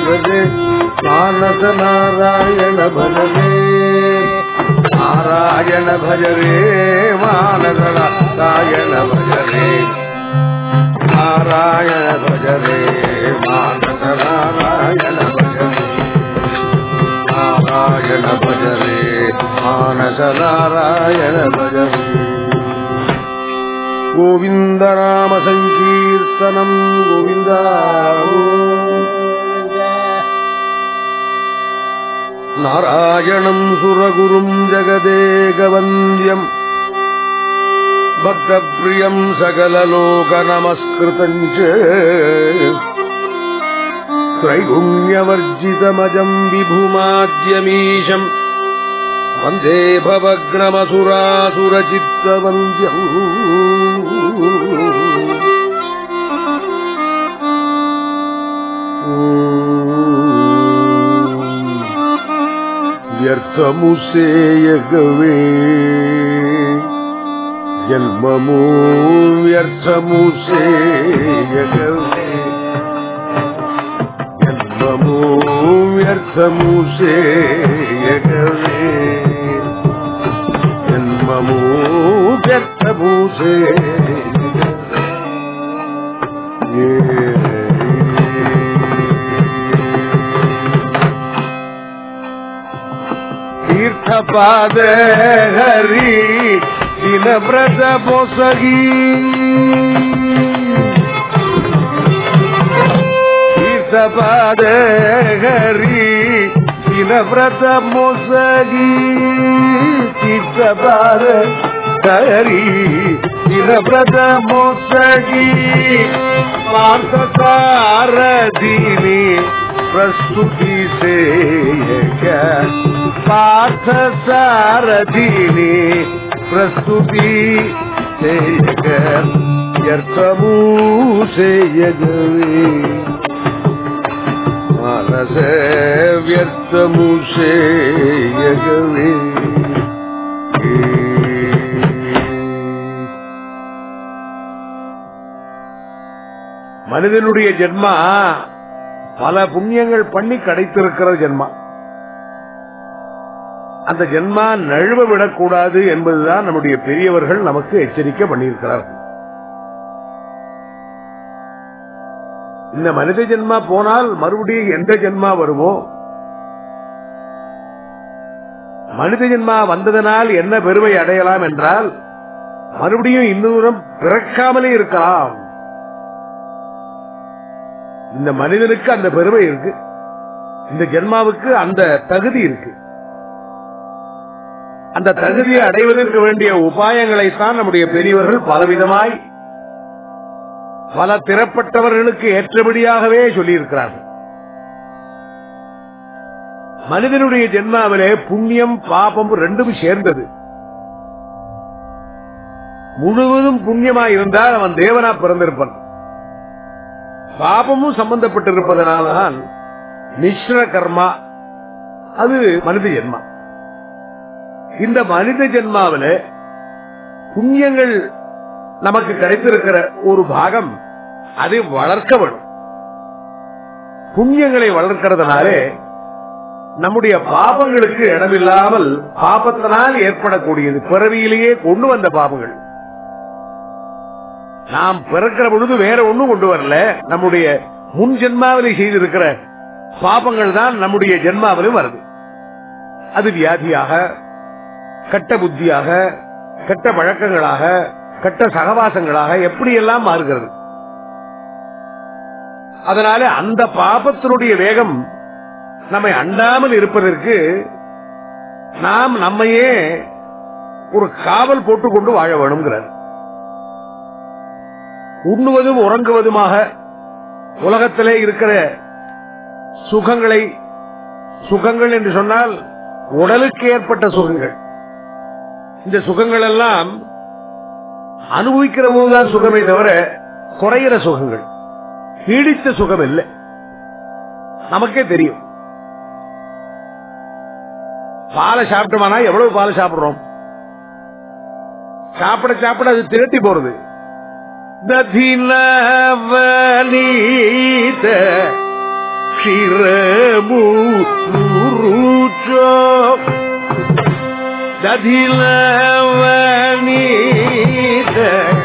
ஜகதே மானச நாராயண பஜரே நாராயண பஜரே மானச நாராயண பஜரே நாராயண பஜரே மானச நாராயண பஜரே நாராயண பஜரே மானச நாராயண பஜரே. கோவிந்த நாம சங்கீர்த்தனம் கோவிந்தா. நாராயணம் சுரகுரும் ஜகதேகவந்தியம் பக்தப்ரியம் சகலலோக நமஸ்கிருதம் த்ரைகுண்யவர்ஜிதமஜம் விபுமாத்யமீஷம் வந்தே பவக்ரமசுராசுரசித்தவந்தியம். వ్యర్థముసేయగవే జన్మము వ్యర్థముసేయగవే జన్మము వ్యర్థముసేయగవే జన్మము వ్యర్థముసేయగవే. తీర్థపాద హరి దిన వ్రత పొసగి తీర్థపాద హరి దిన వ్రత మొసగి తీర్థపాద హరి దిన వ్రత మొసగి పార్థసారథిని प्रस्तुति से पार्थ सारथिनी प्रस्तुति से व्यर्थमु से यगवे मानस व्यर्थमु से यगवे. மனிதனுடைய ஜென்மா பல புண்ணியங்கள் பண்ணி கிடைத்திருக்கிற ஜென்மா. அந்த ஜென்மா நழுவ விடக்கூடாது என்பதுதான் நம்முடைய பெரியவர்கள் நமக்கு எச்சரிக்கை பண்ணியிருக்கிறார்கள். இந்த மனித ஜென்மா போனால் மறுபடியும் எந்த ஜென்மா வருமோ, மனித ஜென்மா வந்ததனால் என்ன பெருமை அடையலாம் என்றால் மறுபடியும் இன்னும் பிறக்காமலே இருக்கலாம். இந்த மனிதனுக்கு அந்த பெருமை இருக்கு, இந்த ஜென்மாவுக்கு அந்த தகுதி இருக்கு. அந்த தகுதியை அடைவதற்கு வேண்டிய உபாயங்களைத்தான் நம்முடைய பெரியவர்கள் பலவிதமாய் பல திறப்பட்டவர்களுக்கு ஏற்றபடியாகவே சொல்லியிருக்கிறார்கள். மனிதனுடைய ஜென்மாவிலே புண்ணியம் பாபம் ரெண்டும் சேர்ந்தது. முழுவதும் புண்ணியமாய் இருந்தால் அவன் தேவனா பிறந்திருப்பான். பாபமும் சம்பந்தப்பட்டிருப்பதனால்தான் மிஸ்ர கர்மா, அது மனித ஜென்மா. இந்த மனித ஜென்மாவில புண்ணியங்கள் நமக்கு கிடைத்திருக்கிற ஒரு பாகம் அதை வளர்க்க வேண்டும். புண்ணியங்களை வளர்க்கிறதுனாலே நம்முடைய பாபங்களுக்கு இடமில்லாமல் பாபத்தினால் ஏற்படக்கூடியது பிறவியிலேயே கொண்டு வந்த பாபங்கள். நாம் பிறக்கிற பொழுது வேற ஒண்ணும் கொண்டு வரல, நம்முடைய முன் ஜென்மாவிலே செய்திருக்கிற பாபங்கள் தான் நம்முடைய ஜென்மாவிலும் வருது. அது வியாதியாக, கெட்ட புத்தியாக, கெட்ட பழக்கங்களாக, கெட்ட சகவாசங்களாக எப்படியெல்லாம் மாறுகிறது. அதனால அந்த பாபத்தினுடைய வேகம் நம்மை அண்டாமல் இருப்பதற்கு நாம் நம்மையே ஒரு காவல் போட்டுக்கொண்டு வாழ வேணும்ங்கிறார். உண்ணுவதும் உறங்குவதுமாக உலகத்திலே இருக்கிற சுகங்களை, சுகங்கள் என்று சொன்னால் உடலுக்கு ஏற்பட்ட சுகங்கள், இந்த சுகங்கள் எல்லாம் அனுபவிக்கிற போதுதான் சுகமே தவிர குறைகிற சுகங்கள், நீடித்த சுகம் இல்லை. நமக்கே தெரியும். பாலை சாப்பிட்டோம்னா எவ்வளவு பால் சாப்பிடுறோம், சாப்பிட சாப்பிட அது திரட்டி போறது. ததினவலீத க்ஷீரமுருச்சோ ததிலவனீத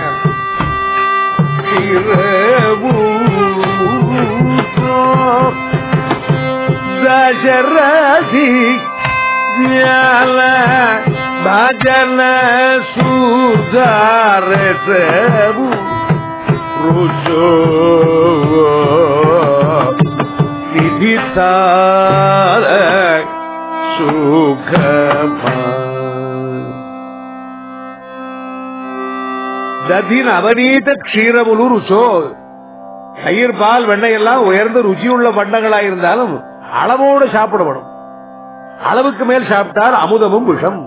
க்ஷீரமுருச்சோ தசரதி ஞால பஜன சுதாரசபு ருச்சோ விதித்தார சுகமா ததின் அவநீத க்ஷீரமுலு ருச்சோ. தயிர் பால் வெண்ணெய் எல்லாம் உயர்ந்த ருச்சியுள்ள பண்டங்களாயிருந்தாலும் அளவோடு சாப்பிடப்படும். அளவுக்கு மேல் சாப்பிட்டால் அமுதமும் விஷம்.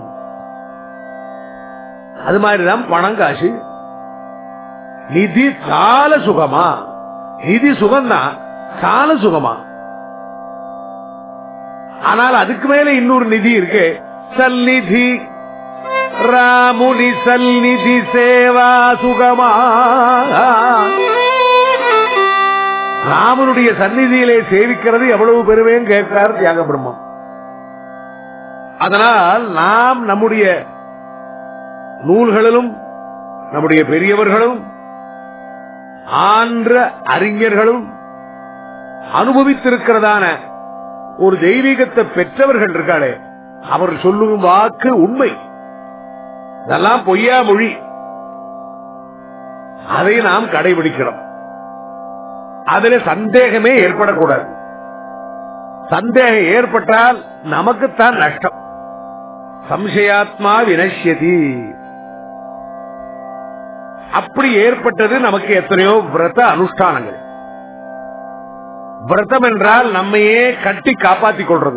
அது மாதிரிதான் பணம் காசு. நிதி சால சுகமா? நிதி சுகம்தான், சால சுகமா? ஆனால் அதுக்கு மேல இன்னொரு நிதி இருக்கு. சல்நிதி ராமுனி சல்நிதி சேவா சுகமா? ராமனுடைய சந்நிதியிலே சேவிக்கிறது எவ்வளவு பெருமையும் கேட்கிறார் தியாக பிரம்மம். அதனால் நாம் நம்முடைய நூல்களிலும் நம்முடைய பெரியவர்களும் ஆன்ற அறிஞர்களும் அனுபவித்திருக்கிறதான ஒரு தெய்வீகத்தை பெற்றவர்கள் இருக்காளே, அவர் சொல்லும் வாக்கு உண்மை, இதெல்லாம் பொய்யா மொழி. அதை நாம் கடைபிடிக்கிறோம். அதில் சந்தேகமே ஏற்படக்கூடாது. சந்தேகம் ஏற்பட்டால் நமக்குத்தான் நஷ்டம். சம்சயாத்மா வினஷ்யதி. அப்படி ஏற்பட்டது நமக்கு எத்தனையோ விரத அனுஷ்டானங்கள். விரதம் என்றால் நம்மையே கட்டி காப்பாற்றிக் கொள்றது.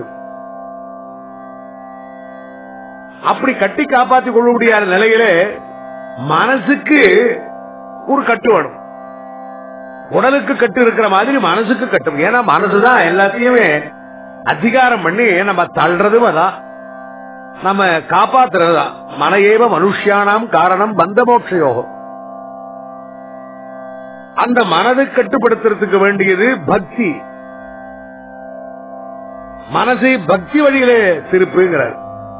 அப்படி கட்டி காப்பாற்றிக் கொள்ள முடியாத நிலையிலே மனசுக்கு ஒரு கட்டு வேணும். உடலுக்கு கட்டு இருக்கிற மாதிரி மனசுக்கு கட்டும். ஏன்னா மனசுதான் எல்லாத்தையுமே அதிகாரம் பண்ணி நம்ம தள்ளுறதும் அதான், நம்ம காப்பாத்துறதுதான். மனையேவ மனுஷியானாம் காரணம் பந்த மோட்ச யோகம். அந்த மனதை கட்டுப்படுத்துறதுக்கு வேண்டியது பக்தி. மனசை பக்தி வழியிலே திருப்புங்கிறார்.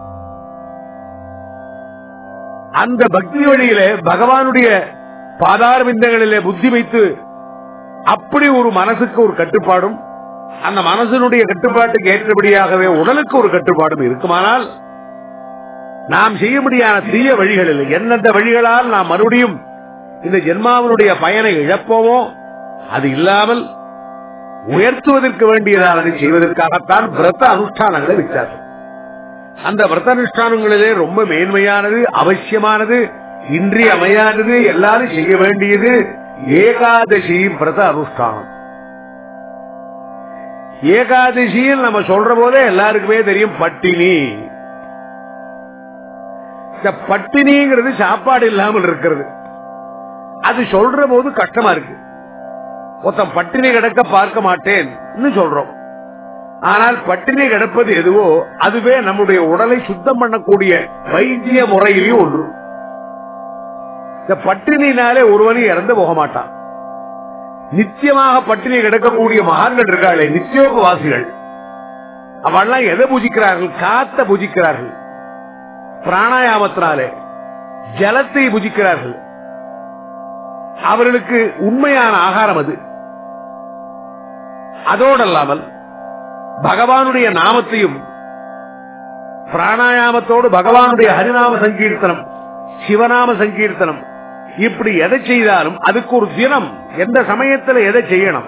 அந்த பக்தி வழியிலே பகவானுடைய பாதார விந்தங்களிலே புத்தி வைத்து அப்படி ஒரு மனசுக்கு ஒரு கட்டுப்பாடும், அந்த மனசனுடைய கட்டுப்பாட்டுக்கு ஏற்றபடியாகவே உடலுக்கு ஒரு கட்டுப்பாடும் இருக்குமானால் நாம் செய்ய முடியாத தீய வழிகள் இல்லை. எந்தெந்த வழிகளால் நாம் மறுபடியும் இந்த ஜென்மாவினுடைய பயனை இழப்போமோ அது இல்லாமல் உயர்த்துவதற்கு வேண்டியதானதை செய்வதற்காகத்தான் விரத அனுஷ்டானங்களை விட்டார்கள். அந்த விரத அனுஷ்டானங்களிலே ரொம்ப மேன்மையானது, அவசியமானது, இன்றியமையானது, எல்லாரும் செய்ய வேண்டியது ஏகாதசி விரத அனுஷ்டானம். ஏகாதசியில் நம்ம சொல்ற போதே எல்லாருக்குமே தெரியும் பட்டினி. இந்த பட்டினிங்கிறது சாப்பாடு இல்லாமல் இருக்கிறது. அது சொல்ற போது கஷ்டமா இருக்கு. மொத்தம் பட்டினி கிடக்க பார்க்க மாட்டேன் சொல்றோம். ஆனால் பட்டினி கிடப்பது எதுவோ அதுவே நம்முடைய உடலை சுத்தம் பண்ணக்கூடிய வைத்திய முறையிலேயும் ஒன்று. இந்த பட்டினினாலே ஒருவனும் இறந்து போக மாட்டான். நிச்சயமாக பட்டினி கிடக்கக்கூடிய மகான்கள் இருக்காளே, நித்தியோபவாசிகள், அவெல்லாம் எதை பூஜிக்கிறார்கள்? காத்த பூஜிக்கிறார்கள். பிராணாயாமத்தினாலே ஜலத்தை பூஜிக்கிறார்கள். அவர்களுக்கு உண்மையான ஆகாரம் அது. அதோடல்லாமல் பகவானுடைய நாமத்தையும் பிராணாயாமத்தோடு பகவானுடைய ஹரிநாம சங்கீர்த்தனம், சிவநாம சங்கீர்த்தனம், இப்படி எதை செய்தாலும் அதுக்கு ஒரு தினம், எந்த சமயத்தில் எதை செய்யணும்,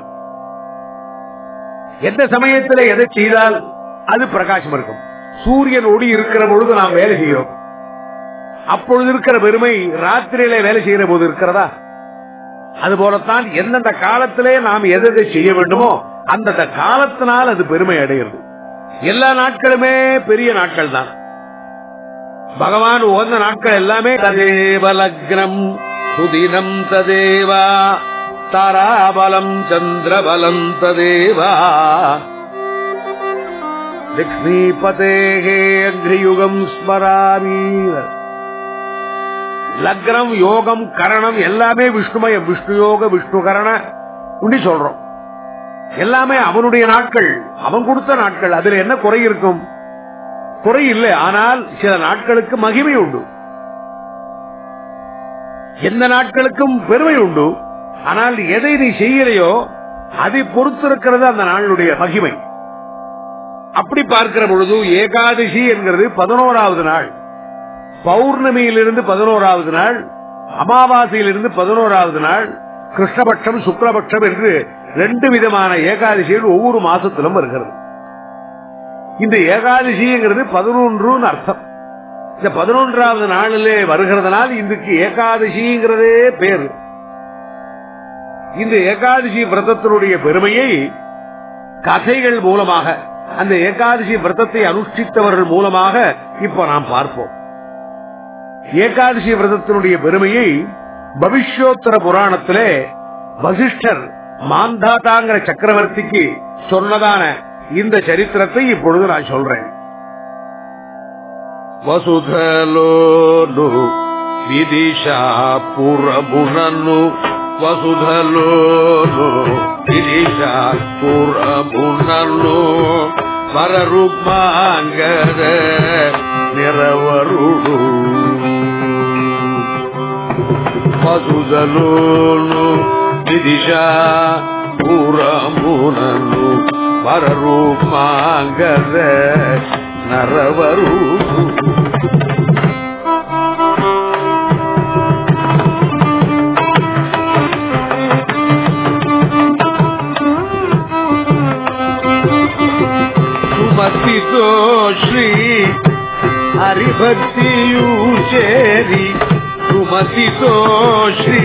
எந்த சமயத்தில் எதை செய்தால் அது பிரகாசம் இருக்கும். சூரியன் ஒளி இருக்கிற பொழுது நாம் வேலை செய்கிறோம். அப்பொழுது இருக்கிற பெருமை ராத்திரியில வேலை செய்கிற போது இருக்கிறதா? அதுபோலத்தான் எந்தெந்த காலத்திலே நாம் எதை செய்ய வேண்டுமோ அந்தந்த காலத்தினால் அது பெருமை அடைகிறது. எல்லா நாட்களுமே பெரிய நாட்கள் தான். பகவான் உகந்த நாட்கள் எல்லாமே ததேவ லக்னம் சுதினம் ததேவா தாராபலம் சந்திரபலம் ததேவா லக்ஷ்மிபதேஹே அக்னியுகம் ஸ்மராமி. லக்னம், யோகம், கரணம் எல்லாமே விஷ்ணுமயம். விஷ்ணு யோக, விஷ்ணு கரண சொல்றோம். எல்லாமே அவனுடைய நாட்கள், அவன் கொடுத்த நாட்கள். அதுல என்ன குறை இருக்கும்? குறை இல்லை. ஆனால் சில நாட்களுக்கு மகிமை உண்டு, எந்த நாட்களுக்கும் பெருமை உண்டு. ஆனால் எதை நீ செய்யலையோ அதை பொறுத்திருக்கிறது அந்த நாளுடைய மகிமை. அப்படி பார்க்கிற பொழுது ஏகாதசி என்கிறது 11வது நாள், பௌர்ணமியிலிருந்து 11வது நாள், அமாவாசையிலிருந்து 11வது நாள், கிருஷ்ணபட்சம் சுக்லபட்சம் என்று 2 விதமான ஏகாதசிகள் ஒவ்வொரு மாசத்திலும் வருகிறது. இந்த ஏகாதசிங்கிறது 11 அர்த்தம். இந்த 11வது நாளிலே வருகிறதுனால் இதுக்கு ஏகாதசிங்கிறதே பேரு. இந்த ஏகாதசி விரதத்தினுடைய பெருமையை கதைகள் மூலமாக, அந்த ஏகாதசி விரதத்தை அனுஷ்டித்தவர்கள் மூலமாக இப்ப நாம் பார்ப்போம். ஏகாதசி விரதத்தினுடைய பெருமையை பவிஷ்யோத்தர புராணத்திலே வசிஷ்டர் மாந்தாதாங்கிற சக்கரவர்த்திக்கு சொன்னதான இந்த சரித்திரத்தை இப்பொழுது நான் சொல்றேன். வசுதலோனு விதிஷா புரபுனனு, வசுதலோனு விதிஷா புரபுனனு, வரருமாங்கர நிறவருடு. வசுதலோனு விதிஷா புரபுனனு, வரருமாங்கர நரவருடு. சுமதிதோ ஸ்ரீ ஹரிபக்தியூச்சேரி, சுமதிதோ ஸ்ரீ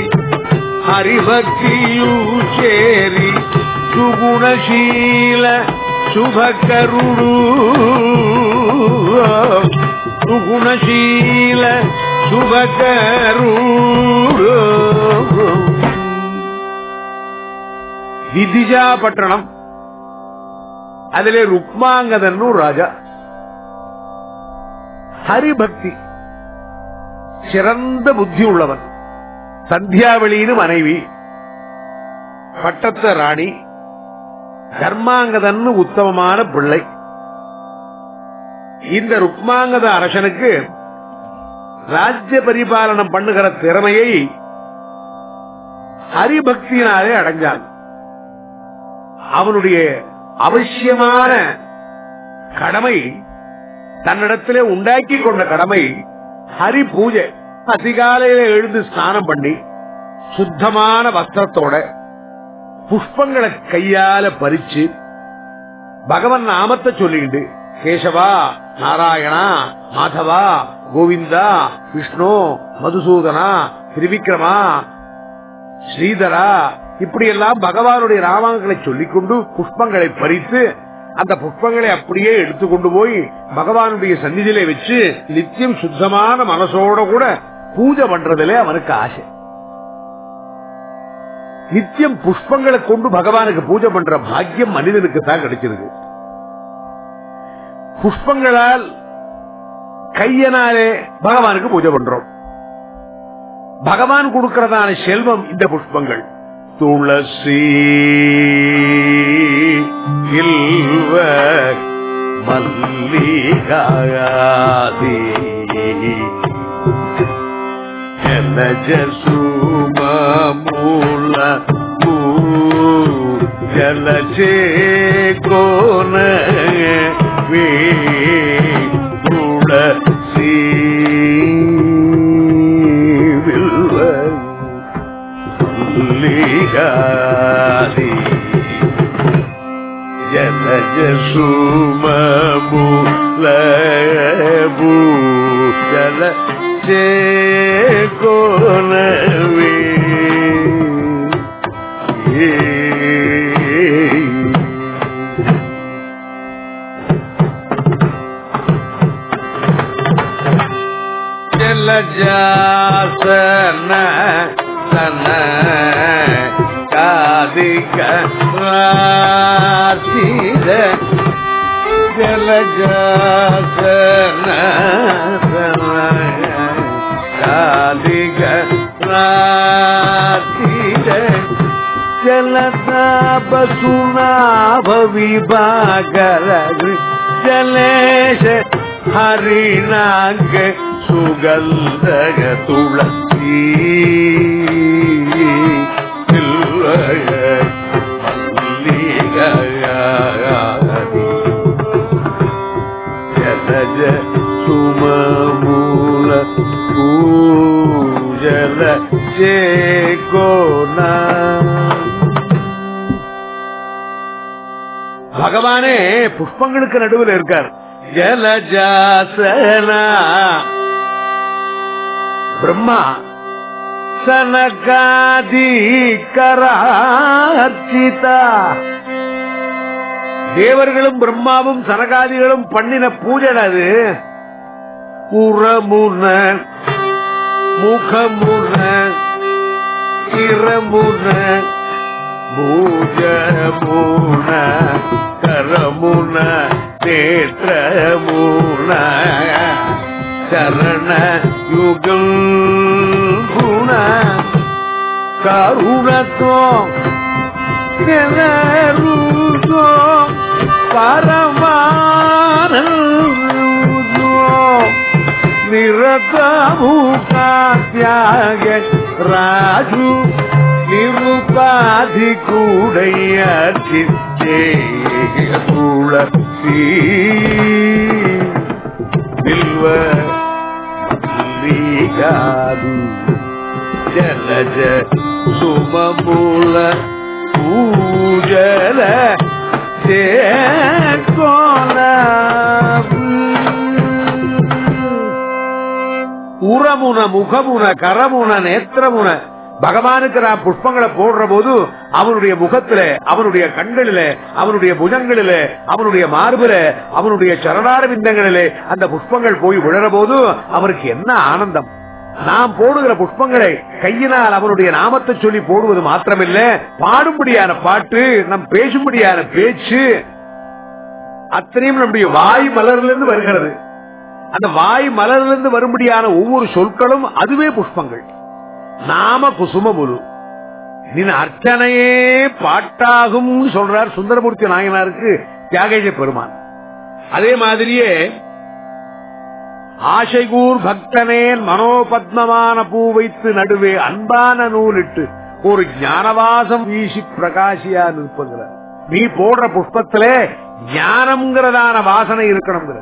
ஹரிபக்தியூச்சேரி, சுகுணசீல சுபகருடு, சுகுணசீல சுபகருடு. விதிஜா பட்டணம், அதிலே ருக்மாங்கதன் ராஜா. ஹரிபக்தி, சிறந்த புத்தி உள்ளவன். சந்தியாவளியின் மனைவி, பட்டத்த ராணி. தர்மாங்கதன் உத்தமமான பிள்ளை. இந்த ருக்மாங்கத அரசனுக்கு ராஜ்ய பரிபாலனம் பண்ணுகிற திறமையை ஹரிபக்தியினாலே அடைஞ்சான். அவனுடைய அவசியமான கடமை, தன்னிடத்திலே உண்டாக்கி கொண்ட கடமை ஹரி பூஜை. அதிகாலையில எழுந்து ஸ்நானம் பண்ணி சுத்தமான வஸ்திரத்தோட புஷ்பங்களை கையால பறிச்சு பகவன் நாமத்தை சொல்லிட்டு கேசவா, நாராயணா, மாதவா, கோவிந்தா, விஷ்ணு, மதுசூதனா, திரிவிக்ரமா, ஸ்ரீதரா, இப்படி எல்லாம் பகவானுடைய நாமங்களை சொல்லிக்கொண்டு புஷ்பங்களை பறித்து அந்த புஷ்பங்களை அப்படியே எடுத்துக்கொண்டு போய் பகவானுடைய சந்நிதியிலே வச்சு நித்தியம் சுத்தமான மனசோட கூட பூஜை பண்றதுல அவனுக்கு ஆசை. நித்தியம் புஷ்பங்களை கொண்டு பகவானுக்கு பூஜை பண்ற பாக்கியம் மனிதனுக்கு தான் கிடைச்சிருக்கு. புஷ்பங்களால் கையனாலே பகவானுக்கு பூஜை பண்றோம். பகவான் கொடுக்கிறதான செல்வம் இந்த புஷ்பங்கள். துளசி இல்வ மல்லிகாதி ஜலஜசுமூல ஜலஜே கோன துளசி வில்வ மல்லிகாதி ஜலஜசுமூல ஜல கோனவே ஜலஜாசன சன காதிக ராசித ஜலஜாசன சன காதிக ராசித ஜலதாப சுனாபவிபாகர ஜலேஷ ஹரிநாங்க சுகந்தக துளசி ஜலஜ சுமமூல பூஜல ஜேகோன. பகவானே புஷ்பங்களுக்கு நடுவில் இருக்கார். ஜலஜாசனா பிரம்மா சனகாதி கரார்ச்சிதா. தேவர்களும் பிரம்மாவும் சனகாதிகளும் பண்ணின பூஜை அது. உரமுன முகமுன இரமுன பூஜமுன கரமுன நேத்திரமுன சரண யுகம் குண கருணத்தோ பரமானந்தோ நிரதமுகாத்யாக ராஜு நிருபாதி கூடையர்ச்சித்தே துளசி வில்வ ஸ்ரீகாது ஜலஜ சுமமூல பூஜல சேகோல. உரமுன முகமுன கரமுன நேத்திரமுன. பகவானுக்கு நான் புஷ்பங்களை போடுற போது அவனுடைய முகத்தில, அவனுடைய கண்களில, அவனுடைய புஜங்களில, அவனுடைய மார்பில, அவனுடைய சரணார விந்தங்களிலே அந்த புஷ்பங்கள் போய் விழற போது அவருக்கு என்ன ஆனந்தம். நாம் போடுகிற புஷ்பங்களை கையினால் அவனுடைய நாமத்தை சொல்லி போடுவது மாத்திரமில்ல, பாடும்படியான பாட்டு, நம் பேசும்படியான பேச்சு அத்தனையும் நம்முடைய வாய் மலரிலிருந்து வருகிறது. அந்த வாய் மலரிலிருந்து வரும்படியான ஒவ்வொரு சொற்களும் அதுவே புஷ்பங்கள். நாம குசுமமுரு நின் அர்ச்சனையே பாட்டாகும் சொல்றார் சுந்தரமூர்த்தி நாயனாருக்கு தியாகேஜ பெருமான். அதே மாதிரியே ஆசைகூர் பக்தனேன் மனோபத்மமான பூ வைத்து நடுவே அன்பான நூலிட்டு ஒரு ஞானவாசம் வீசி பிரகாசியா நிற்பதுல. நீ போடுற புஷ்பத்தில ஞானம்ங்கிறதான வாசனை இருக்கணுங்கிற.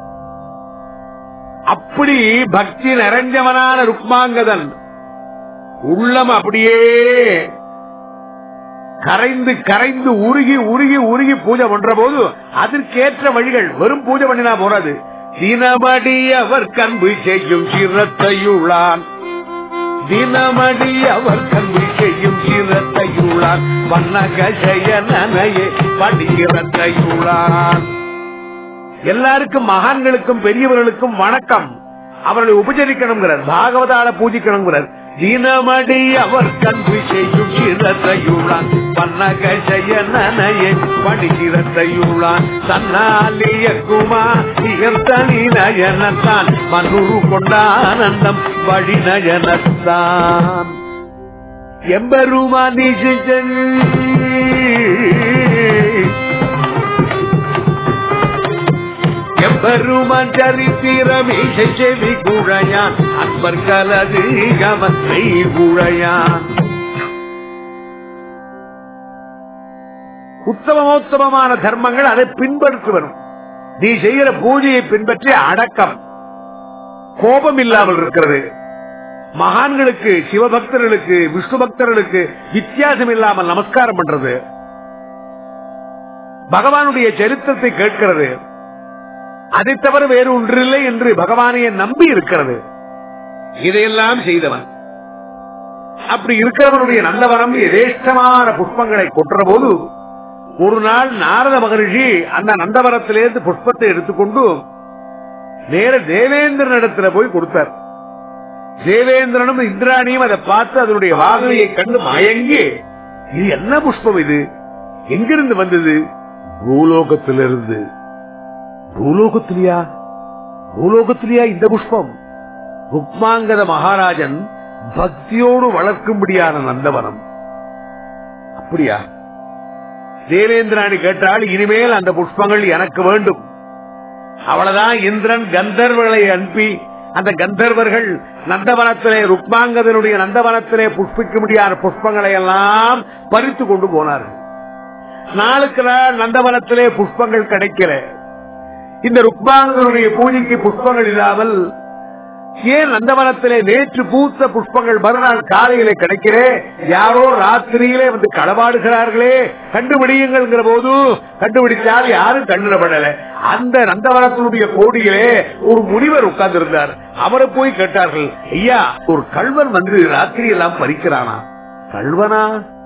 அப்படி பக்தி நிறைஞ்சவனான ருக்மாங்கதன் உள்ளம் அப்படியே கரைந்து கரைந்து உருகி உருகி உருகி பூஜை பண்ற போது அதற்கேற்ற வழிகள். வெறும் பூஜை பண்ணினா போறாது. தினமடி அவர் கன்பு செய்யும் சிரத்தையுளான், தினமடி அவர் கன்பு செய்யும் சிரத்தையுளான், வண்ணகசயனையே படிக்கிறத்தையுளான். எல்லாருக்கும் மகான்களுக்கும் பெரியவர்களுக்கும் வணக்கம், அவர்களை உபச்சரிக்கணுங்கிறார், பாகவதால பூஜிக்கணுங்கிறார். தினமடி அவர் கன்பு செய்யும் சிரத்தையுளான், பன்னகசயனையே படிக்கிறத்தையுளான், தன்னாலிய குமா இகர்த்தனி நயனத்தான் மனுரு கொண்டானந்தம் வழி நயனத்தான். எம்பெருமானி எம்பெருமான் சரித்திரமீசை செவி குழையான், அன்பர் கலது கவத்தை குழையான். உத்தமோத்தமமான தர்மங்கள் அதை பின்பற்றி வரும். நீ செய்கிற பூஜையை பின்பற்றி அடக்கம், கோபம் இல்லாமல் இருக்கிறது. மகான்களுக்கு, சிவபக்தர்களுக்கு, விஷ்ணு பக்தர்களுக்கு வித்தியாசம் இல்லாமல் நமஸ்காரம் பண்றது, பகவானுடைய சரித்திரத்தை கேட்கிறது, அதை தவிர வேறு ஒன்றில்லை என்று பகவானையே நம்பி இருக்கிறது. இதையெல்லாம் செய்தவன். அப்படி இருக்கிறவனுடைய நந்தவனம் எதேஷ்டமான புஷ்பங்களை கொட்டுற போது ஒரு நாள் நாரத மகரிஷி அந்த நந்தவனத்திலிருந்து புஷ்பத்தை எடுத்துக்கொண்டு நேர தேவேந்திரன் இடத்துல போய் கொடுத்தார். தேவேந்திரனும் இந்திராணியும் அதை பார்த்து அதனுடைய வாகனையை கண்டு மயங்கி, இது என்ன புஷ்பம், இது எங்கிருந்து வந்தது? பூலோகத்திலிருந்து. பூலோகத்திலியா? பூலோகத்திலியா இந்த புஷ்பம்? ருக்மாங்கத மகாராஜன் பக்தியோடு வளர்க்கும்படியான நந்தவனம். அப்படியா? தேவேந்திராணி கேட்டால் இனிமேல் அந்த புஷ்பங்கள் எனக்கு வேண்டும். அவ்வளவுதான் இந்திரன் கந்தர்வர்களை அனுப்பி அந்த கந்தர்வர்கள் நந்தவனத்திலே ருக்மாங்கதனுடைய நந்தவனத்திலே புஷ்பிக்க முடியாத புஷ்பங்களை எல்லாம் பறித்து கொண்டு போனார்கள். நாளுக்கு நாள் நந்தவனத்திலே புஷ்பங்கள் கிடைக்கல. இந்த ருக்மாங்கதனுடைய பூஜைக்கு புஷ்பங்கள் இல்லாமல் ஏன் நந்தவனத்திலே நேற்று பூத்த புஷ்பங்கள் மறுநாள் காலையிலே கிடைக்கிறே, யாரோ ராத்திரியிலே வந்து களவாடுகிறார்களே, கண்டுபிடியுங்கள் போது கண்டுபிடித்தால் யாரும் கண்டுபடல. அந்த நந்தவனத்தினுடைய கோடியிலே ஒரு முனிவர் உட்கார்ந்து இருந்தார். அவரை போய் கேட்டார்கள், ஐயா ஒரு கள்வன் வந்து ராத்திரி எல்லாம் பறிக்கிறானா? கள்வனா?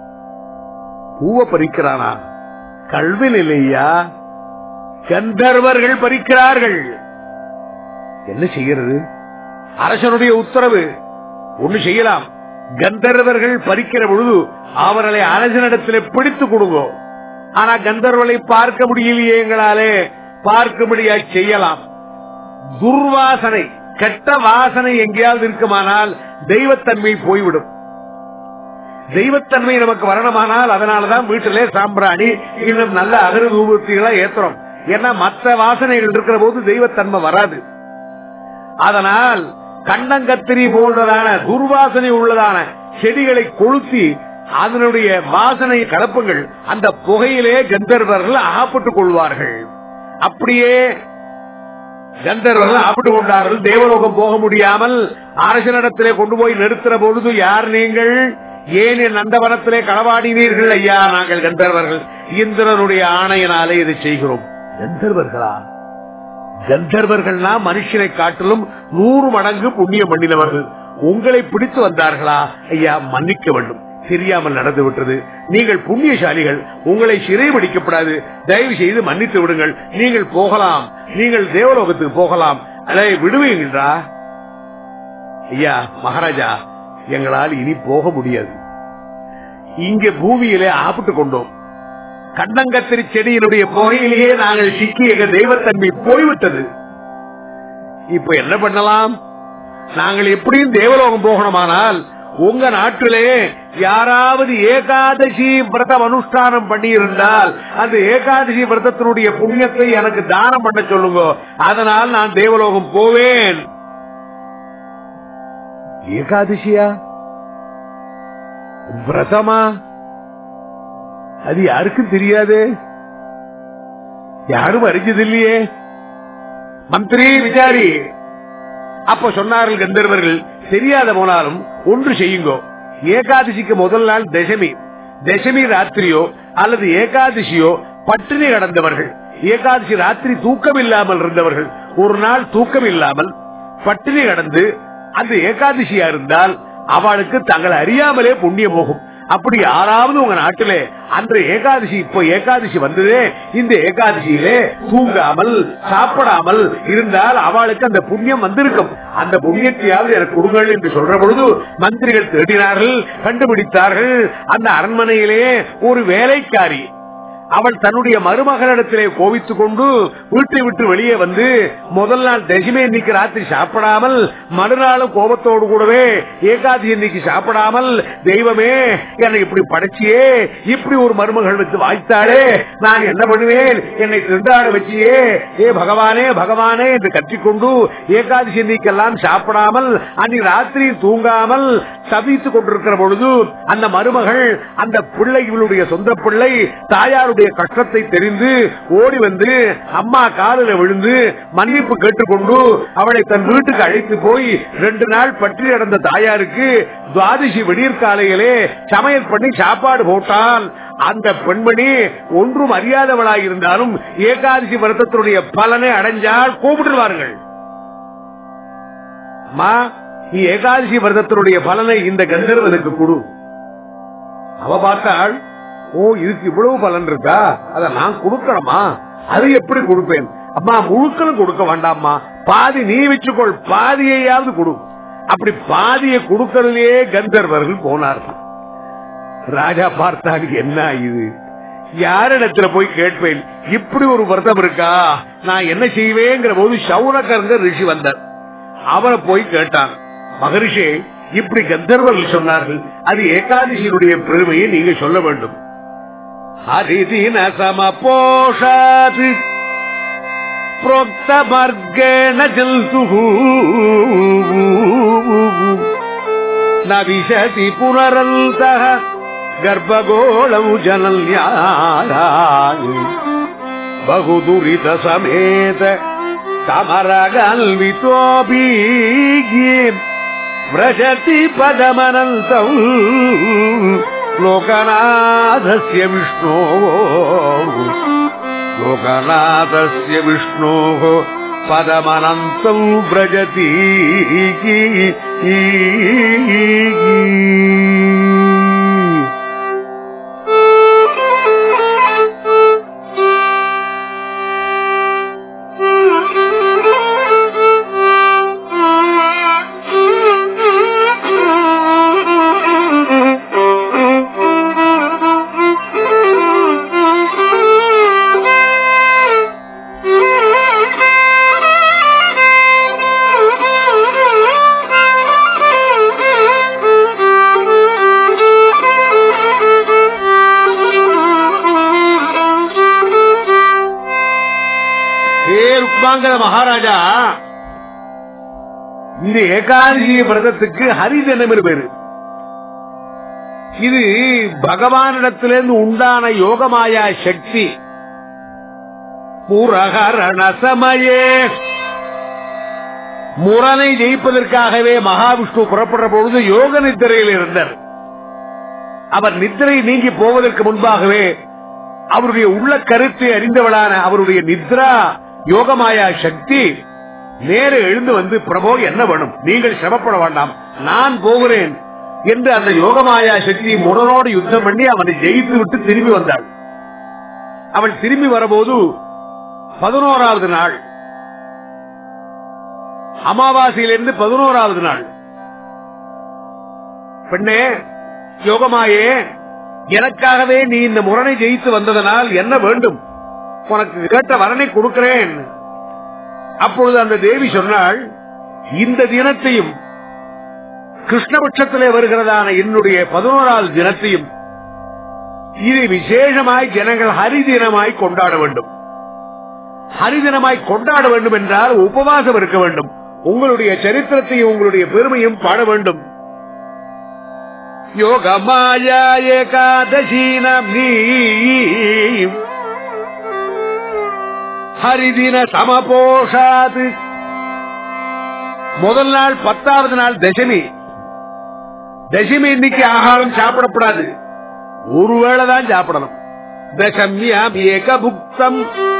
பூவை பறிக்கிறானா? கள்வன் இல்லையா, கந்தர்வர்கள் பறிக்கிறார்கள். என்ன செய்கிறது? அரசனுடைய உத்தரவு. ஒண்ணு செய்யலாம், கந்தர்வர்கள் பறிக்கிற பொழுது அவர்களை அரசனிடத்திலே பிடித்து கொடுங்க. ஆனா கந்தர்வர்களை பார்க்க முடியலையே, எங்களாலே பார்க்க முடியாது. செய்யலாம். துர்வாசனை, கெட்ட வாசனை எங்கேயாவது இருக்குமானால் தெய்வத்தன்மை போய்விடும். தெய்வத்தன்மை நமக்கு வரணுமானால் அதனாலதான் வீட்டிலே சாம்பிராணி இன்னும் நல்ல அகர தூபத்திகளை ஏத்துறோம். ஏன்னா மற்ற வாசனைகள் இருக்கிற போது தெய்வத்தன்மை வராது. அதனால் கண்டங்கத்திரி போன்றதான துர்வாசனை உள்ளதான செடிகளை கொளுத்தி அதனுடைய வாசனை கலப்புங்கள். அந்த புகையிலே கந்தர்வர்கள் அகப்பட்டுக் கொள்வார்கள். அப்படியே கந்தர்வர்கள் அகப்பட்டுக் கொண்டார்கள். தேவலோகம் போக முடியாமல் அரசனிடத்திலே கொண்டு போய் நிறுத்துற பொழுது, யார் நீங்கள், ஏன் என் நந்தவனத்திலே களவாடினீர்கள்? ஐயா நாங்கள் கந்தர்வர்கள், இந்திரனுடைய ஆணையினாலே இதை செய்கிறோம். கந்தர்வர்களா? கந்தர்வர்கள்னா மனுஷனை காட்டிலும் 100 மடங்கு புண்ணியம் பண்ணினவர்கள். உங்களை பிடித்து வந்தார்களா? ஐயா மன்னிக்க வேண்டும், தெரியாமல் நடந்து விட்டது. நீங்கள் புண்ணியசாலிகள், உங்களை சிறை பிடிக்கப்படாது. தயவு செய்து மன்னித்து விடுங்கள். நீங்கள் போகலாம், நீங்கள் தேவலோகத்துக்கு போகலாம். அதை விடுவீங்களா? ஐயா மகாராஜா, எங்களால் இனி போக முடியாது. இங்கே பூமியிலே ஆப்பிட்டு கொண்டோம். கண்டங்கத்திரி செடியினுடைய புகையிலேயே நாங்கள் சிக்கி எங்க தெய்வத்தன்மை போய்விட்டது. இப்ப என்ன பண்ணலாம்? நாங்கள் எப்படியும் தேவலோகம் போகணுமானால் உங்க நாட்டிலே யாராவது ஏகாதசி விரதம் அனுஷ்டானம் பண்ணி இருந்தால் அந்த ஏகாதசி விரதத்தினுடைய புண்ணியத்தை எனக்கு தானம் பண்ண சொல்லுங்க. அதனால் நான் தேவலோகம் போவேன். ஏகாதசியா? விரதமா? அது யாருக்கும் தெரியாது, யாரும் அறிஞ்சது இல்லையே. மந்திரி விசாரி. அப்ப சொன்னார்கள் கந்தர்வர்கள், தெரியாத போனாலும் ஒன்று செய்யுங்கோ. ஏகாதசிக்கு முதல் நாள் தசமி, தசமி ராத்திரியோ அல்லது ஏகாதசியோ பட்டினி கடந்தவர்கள், ஏகாதசி ராத்திரி தூக்கம் இல்லாமல் இருந்தவர்கள், ஒரு நாள் தூக்கம் இல்லாமல் பட்டினி கடந்து அந்த ஏகாதசியா இருந்தால் அவளுக்கு தங்களை அறியாமலே புண்ணியம் போகும். அப்படி யாராவது உங்க நாட்டிலே அன்று ஏகாதசி, இப்ப ஏகாதசி வந்ததே, இந்த ஏகாதசியிலே தூங்காமல் சாப்பிடாமல் இருந்தால் அவளுக்கு அந்த புண்ணியம் வந்திருக்கும். அந்த புண்ணியத்தையாவது எனக்கு கொடுங்கள் என்று சொல்ற பொழுது மந்திரிகள் தேடினார்கள், கண்டுபிடித்தார்கள். அந்த அரண்மனையிலே ஒரு வேலைக்காரி, அவள் தன்னுடைய மருமகளிடத்திலே கோபித்துக் கொண்டு வீட்டை விட்டு வெளியே வந்து முதல் நாள் தசமி இன்னைக்கு ராத்திரி சாப்பிடாமல், மறுநாளும் கோபத்தோடு கூடவே ஏகாதசி இன்னைக்கு சாப்பிடாமல், தெய்வமே என்னை இப்படி படைச்சியே, இப்படி ஒரு மருமகள் வச்சு வாய்த்தாளே, நான் என்ன பண்ணுவேன், என்னை திண்டாட வச்சியே, ஏ பகவானே பகவானே என்று கற்றிக்கொண்டு ஏகாதசி இன்னைக்கெல்லாம் சாப்பிடாமல் அன்னைக்கு ராத்திரி தூங்காமல் தவித்துக் கொண்டிருக்கிற பொழுது அந்த மருமகள், அந்த பிள்ளைகளுடைய சொந்த பிள்ளை, தாயாருடைய கஷ்டத்தை தெரிந்து ஓடி வந்து அம்மா காலில் விழுந்து மன்னிப்பு கேட்டுக்கொண்டு அவளை தன் வீட்டுக்கு அழைத்து போய் 2 நாள் பற்றி நடந்த தாயாருக்கு துவாதசி விடியற்காலையிலே சமையல் பண்ணி சாப்பாடு போட்டால் அந்த பெண்மணி ஒன்றும் அறியாதவளாக இருந்தாலும் ஏகாதசி விரதத்தினுடைய பலனை அடைஞ்சால் கூப்பிடுவார்கள். அம்மா, நீ ஏகாதசி விரதத்தினுடைய பலனை இந்த கந்தர்வனுக்கு கொடு. அவ பார்த்தாள், ஓ இதுக்கு இவ்வளவு பலன் இருக்கா, அத நான் கொடுக்கணுமா? அது எப்படி கொடுப்பேன்? அம்மா முழுக்களும் கொடுக்க வேண்டாம்மா, பாதி நீ வச்சுக்கொள், பாதியையாவது கொடு. அப்படி பாதியை கொடுக்கறதுலே கந்தர்வர்கள் போனார்கள். ராஜா பார்த்தாங்க, என்ன இது, யாரிடத்துல போய் கேட்பேன், இப்படி ஒரு விரதம் இருக்கா, நான் என்ன செய்வேங்கிற போது சௌனகர்ங்க ரிஷி வந்தார். அவரை போய் கேட்டான், மகரிஷி இப்படி கந்தர்வர்கள் சொன்னார்கள், அது ஏகாதசியினுடைய பெருமையை நீங்க சொல்ல வேண்டும். ஹரிதின சமபோஷாத் प्रोक्त मार्गेण जन्तुः न विशति पुनरन्तः गर्भगोलौ जनन्याः बहुदुरित समेत कमरगल्वितोऽपि व्रजति पदमनन्तौ लोकनाथस्य विष्णोः लोकनाथस्य विष्णोः पदमनन्तं व्रजति மகாராஜா, இந்த ஏகாதசி விரதத்துக்கு ஹரிதினம் பேரு. இது பகவானிடத்திலிருந்து உண்டான யோகமாயா சக்தி. முரகரண சமயே முரனை ஜெயிப்பதற்காகவே மகாவிஷ்ணு புறப்படுற பொழுது யோக நித்திரையில் இருந்தார். அவர் நித்திரை நீங்கி போவதற்கு முன்பாகவே அவருடைய உள்ள கருத்தை அறிந்தவளான அவருடைய நித்ரா யோகமாயா சக்தி நேர எழுந்து வந்து, பிரபோ என்ன வேணும், நீங்கள் சிரமப்பட வேண்டாம், நான் போகிறேன் என்று அந்த யோகமாயா சக்தி முரனோடு யுத்தம் பண்ணி அவனை ஜெயித்து விட்டு திரும்பி வந்தாள். அவள் திரும்பி வரபோது 11வது நாள், அமாவாசையிலிருந்து 11வது நாள். பெண்ணே யோகமாயே, எனக்காகவே நீ இந்த முரணை ஜெயித்து வந்ததனால் என்ன வேண்டும், உனக்கு கேட்ட வரனை கொடுக்கிறேன். அப்பொழுது அந்த தேவி சொன்னாள், இந்த தினத்தையும் கிருஷ்ணபட்சத்திலே வருகிறதான என்னுடைய 11வது தினத்தையும் இது விசேஷமாய் ஜனங்கள் ஹரிதினமாய் கொண்டாட வேண்டும். ஹரிதினமாய் கொண்டாட வேண்டும் என்றால் உபவாசம் இருக்க வேண்டும், உங்களுடைய சரித்திரத்தையும் உங்களுடைய பெருமையும் பாட வேண்டும். யோகமாயா ஏகாதசீனம் ஹரிதின சமபோஷாது. முதல் நாள் 10வது நாள் தசமி. தசமி இன்னைக்கு ஆகாரம் சாப்பிடப்படாது, ஒருவேளை தான் சாப்பிடணும். தசமியாம் ஏகபுக்தம்.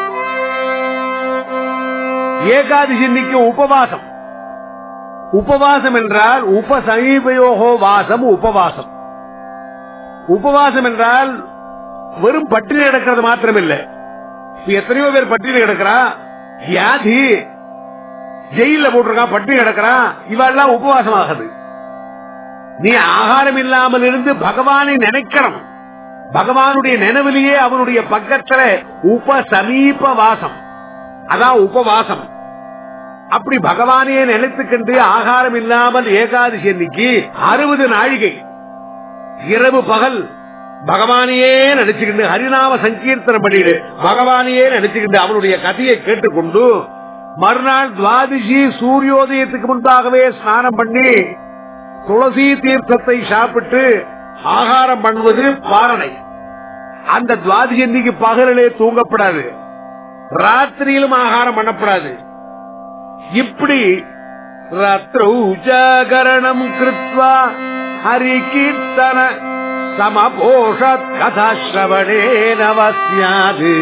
ஏகாதசி இன்னைக்கு உபவாசம். உபவாசம் என்றால் உபசமீபயோகோ வாசம் உபவாசம். உபவாசம் என்றால் வெறும் பட்டினி கிடக்கிறது மாத்திரமில்லை. எத்தனையோ பேர் பட்டினி கிடக்கிறா, வியாதி ஜெயில போட்டிருக்கான், பட்டினி கிடக்கிறான், இவெல்லாம் உபவாசம் ஆகுது. நீ ஆகாரம் இல்லாமல் இருந்து பகவானை நினைக்கணும். பகவானுடைய நினைவிலேயே அவனுடைய பக்கத்துல உபசமீப வாசம், அதான் உபவாசம். அப்படி பகவானையே நினைத்துக்கொண்டு ஆகாரம் இல்லாமல் ஏகாதசி அன்னைக்கு 60 நாழிகை இரவு பகல் பகவானையே நினைச்சுக்கிண்டு ஹரிநாம சங்கீர்த்தனம் பண்ணிடு, பகவானையே நினைச்சுக்கிண்டு அவனுடைய கதையை கேட்டுக்கொண்டு மறுநாள் துவாதசி சூரியோதயத்துக்கு முன்பாகவே ஸ்நானம் பண்ணி துளசி தீர்த்தத்தை சாப்பிட்டு ஆகாரம் பண்ணுவது பாரணை. அந்த துவாதசி அன்னைக்கு பகலிலே தூங்கப்படாது, ராத்திரியிலும் ஆகாரம் பண்ணப்படாது. இப்படி ராத்திரௌ ஜாகரணம் கிருத்வா ஹரி கீர்த்தன சமபோஷத் கதாஸ்ரவணே நவஸ்யாது.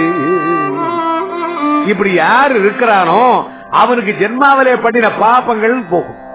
இப்படி யார் இருக்கிறானோ அவனுக்கு ஜென்மாவிலே பண்ணின பாபங்கள் போகும்.